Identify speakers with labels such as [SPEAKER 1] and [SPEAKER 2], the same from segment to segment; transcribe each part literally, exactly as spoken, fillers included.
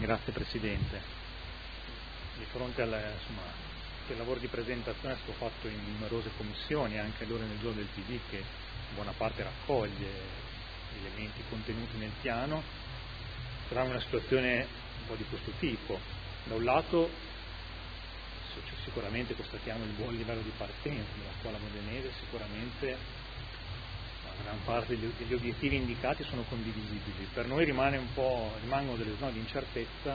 [SPEAKER 1] Grazie Presidente. Di fronte al insomma, il lavoro di presentazione è stato fatto in numerose commissioni, anche all'ordine del giorno del P D che in buona parte raccoglie elementi contenuti nel piano, troviamo una situazione un po' di questo tipo. Da un lato sicuramente constatiamo il buon livello di partenza della scuola modenese, sicuramente la gran parte degli obiettivi indicati sono condivisibili. Per noi rimane un po', rimangono delle zone di incertezza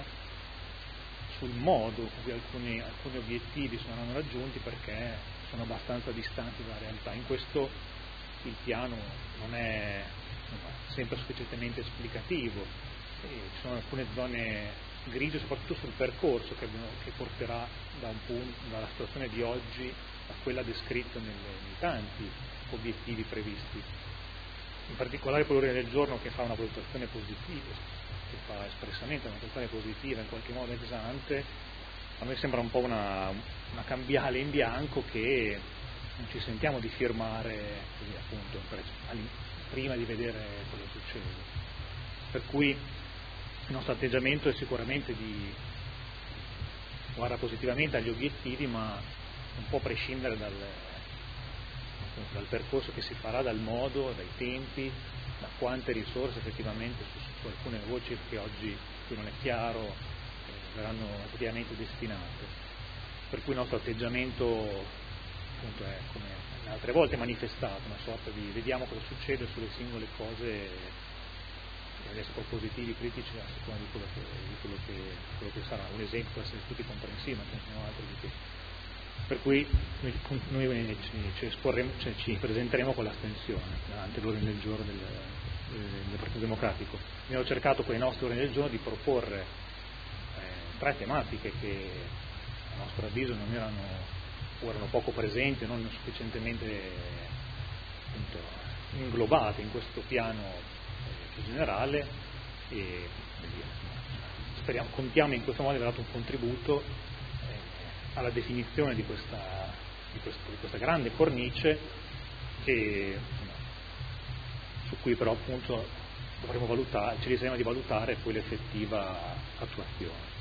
[SPEAKER 1] sul modo con cui alcuni, alcuni obiettivi saranno raggiunti, perché sono abbastanza distanti dalla realtà. In questo il piano non è insomma, sempre sufficientemente esplicativo, e ci sono alcune zone grigie soprattutto sul percorso che, abbiamo, che porterà da un punto, dalla situazione di oggi a quella descritta nelle, nei tanti obiettivi previsti. In particolare quell'ordine del giorno che fa una valutazione positiva, che fa espressamente una valutazione positiva in qualche modo ex ante, a noi sembra un po' una, una cambiale in bianco che non ci sentiamo di firmare così, appunto, prima di vedere cosa succede. Per cui il nostro atteggiamento è sicuramente di guardare positivamente agli obiettivi, ma non può prescindere dal, appunto, dal percorso che si farà, dal modo, dai tempi, da quante risorse effettivamente su, su alcune voci che oggi qui non è chiaro eh, verranno effettivamente destinate. Per cui il nostro atteggiamento appunto, è come altre volte manifestato, una sorta di vediamo cosa succede sulle singole cose, adesso poi positivi, critici a seconda di quello che, di quello che, quello che sarà. Un esempio può essere tutti comprensivi, ma ce ne sono altri di che. Per cui noi, noi ci, ci, esporremo, cioè ci presenteremo con l'astensione davanti all'ordine del giorno del, del Partito Democratico. Abbiamo cercato con i nostri ordini del giorno di proporre eh, tre tematiche che a nostro avviso non erano, o erano poco presenti o non sufficientemente appunto, inglobate in questo piano generale, e speriamo, contiamo in questo modo di aver dato un contributo eh, alla definizione di questa, di, questo, di questa grande cornice che, su cui però appunto dovremo valutare, ci riserviamo di valutare poi l'effettiva attuazione.